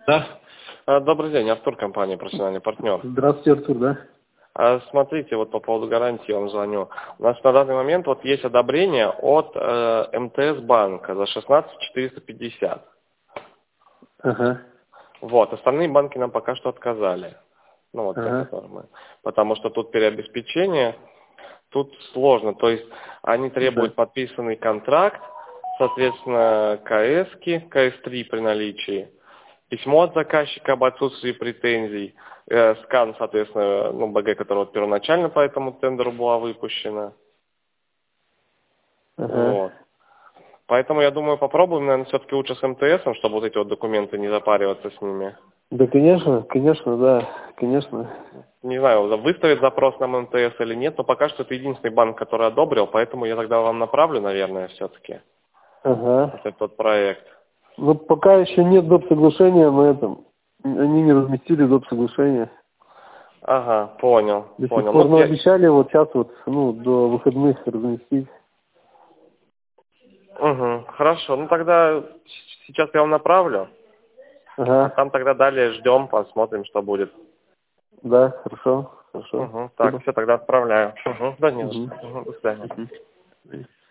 Да. Добрый день, Артур, компания «Профессиональный партнер». Здравствуйте, Артур, да? Смотрите, вот по поводу гарантии я вам звоню. У нас на данный момент вот есть одобрение от МТС банка за 16 450. Ага, Вот, остальные банки нам пока что отказали. Ну вот те, ага, которые мы. Потому что тут переобеспечение, тут сложно. То есть они да. требуют подписанный контракт, соответственно, КС3 при наличии, письмо от заказчика об отсутствии претензий, скан, соответственно, БГ, которая вот первоначально по этому тендеру была выпущена. Ага. Вот. Поэтому я думаю, попробуем, наверное, все-таки лучше с МТСом, чтобы вот эти вот документы не запариваться с ними. Да, конечно, да, конечно. Не знаю, выставит запрос на МТС или нет, но пока что это единственный банк, который одобрил, поэтому я тогда вам направлю, наверное, все-таки Ага. вот этот проект. Но пока еще нет доп. Соглашения на этом. Они не разместили доп. Соглашения. Ага, понял, До сих понял. пор, Ну, но обещали вот сейчас вот, до выходных разместить. Угу, хорошо, ну тогда сейчас я вам направлю, а Ага, там тогда далее ждем, посмотрим, что будет. да, хорошо, хорошо. Угу, так, Спасибо. все, тогда отправляю. Угу, да не за Угу. что. Угу, до свидания. Угу.